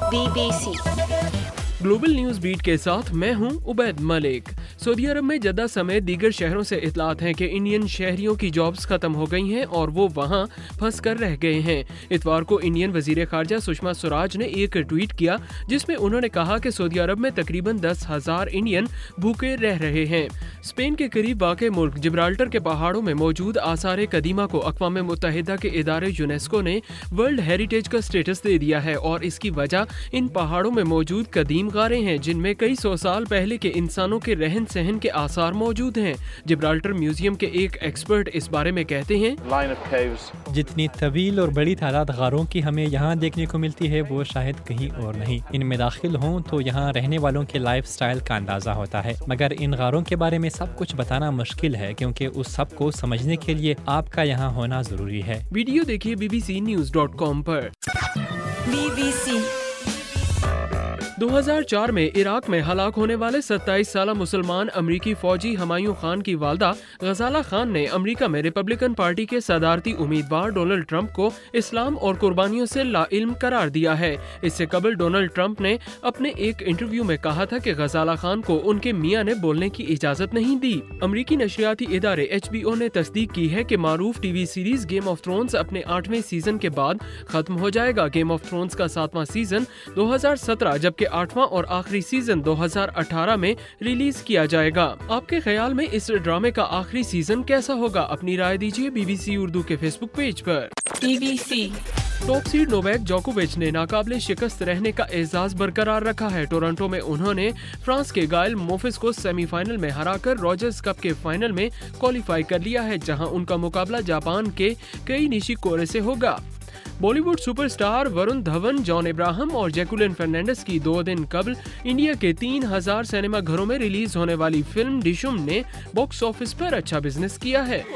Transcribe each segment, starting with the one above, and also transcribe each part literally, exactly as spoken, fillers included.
Be B C global news beat کے ساتھ میں ہوں عبید ملک۔ سعودی عرب میں جدہ سمیت دیگر شہروں سے اطلاعات ہیں کہ انڈین شہریوں کی جابز ختم ہو گئی ہیں اور وہ وہاں پھنس کر رہ گئے ہیں۔ اتوار کو انڈین وزیر خارجہ سشما سوراج نے ایک ٹویٹ کیا جس میں انہوں نے کہا کہ سعودی عرب میں تقریباً دس ہزار انڈین بھوکے رہ رہے ہیں۔ اسپین کے قریب واقع ملک جبرالٹر کے پہاڑوں میں موجود آثار قدیمہ کو اقوام متحدہ کے ادارے یونیسکو نے ورلڈ ہیریٹیج کا اسٹیٹس دے دیا ہے اور اس کی وجہ ان پہاڑوں میں موجود قدیم غاریں ہیں جن میں کئی سو سال پہلے کے انسانوں کے رہن سہن کے آثار موجود ہیں۔ جبرالٹر میوزیم کے ایک ایکسپرٹ اس بارے میں کہتے ہیں، جتنی طویل اور بڑی تعداد غاروں کی ہمیں یہاں دیکھنے کو ملتی ہے وہ شاید کہیں اور نہیں۔ ان میں داخل ہوں تو یہاں رہنے والوں کے لائف سٹائل کا اندازہ ہوتا ہے، مگر ان غاروں کے بارے میں سب کچھ بتانا مشکل ہے کیونکہ اس سب کو سمجھنے کے لیے آپ کا یہاں ہونا ضروری ہے۔ ویڈیو دیکھیے B B C news dot com پر۔ بی بی سی دو ہزار چار میں عراق میں ہلاک ہونے والے ستائیس سالہ مسلمان امریکی فوجی ہمایوں خان کی والدہ غزالہ خان نے امریکہ میں ریپبلکن پارٹی کے صدارتی امیدوار ڈونلڈ ٹرمپ کو اسلام اور قربانیوں سے لا علم قرار دیا ہے۔ اس سے قبل ڈونلڈ ٹرمپ نے اپنے ایک انٹرویو میں کہا تھا کہ غزالہ خان کو ان کے میاں نے بولنے کی اجازت نہیں دی۔ امریکی نشریاتی ادارے ایچ بی او نے تصدیق کی ہے کہ معروف T V series Game of Thrones اپنے آٹھویں سیزن کے بعد ختم ہو جائے گا۔ گیم آف تھرونز کا ساتواں سیزن دو ہزار سترہ جبکہ آٹھواں اور آخری سیزن دو ہزار اٹھارہ میں ریلیز کیا جائے گا۔ آپ کے خیال میں اس ڈرامے کا آخری سیزن کیسا ہوگا؟ اپنی رائے دیجیے بی بی سی اردو کے فیس بک پیج پر۔ B B C top seed Novak جوکووچ نے ناقابل شکست رہنے کا اعزاز برقرار رکھا ہے۔ ٹورنٹو میں انہوں نے فرانس کے گائل موفس کو سیمی فائنل میں ہرا کر راجرز کپ کے فائنل میں کوالیفائی کر لیا ہے، جہاں ان کا مقابلہ جاپان کے کئی نیشیکورے سے ہوگا۔ Bollywood super star Varun Dhawan, John Abraham اور جیکولین فرنینڈس کی دو دن قبل انڈیا کے تین ہزار سینما گھروں میں ریلیز ہونے والی فلم ڈشم نے باکس آفس پر اچھا بزنس کیا ہے۔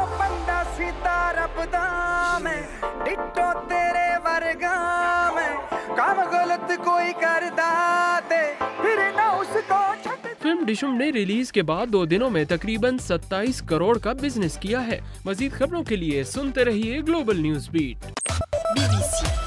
فلم ڈشم نے ریلیز کے بعد دو دنوں میں تقریباً ستائیس کروڑ کا بزنس کیا ہے۔ مزید خبروں کے لیے سنتے رہیے global news beat. B B سی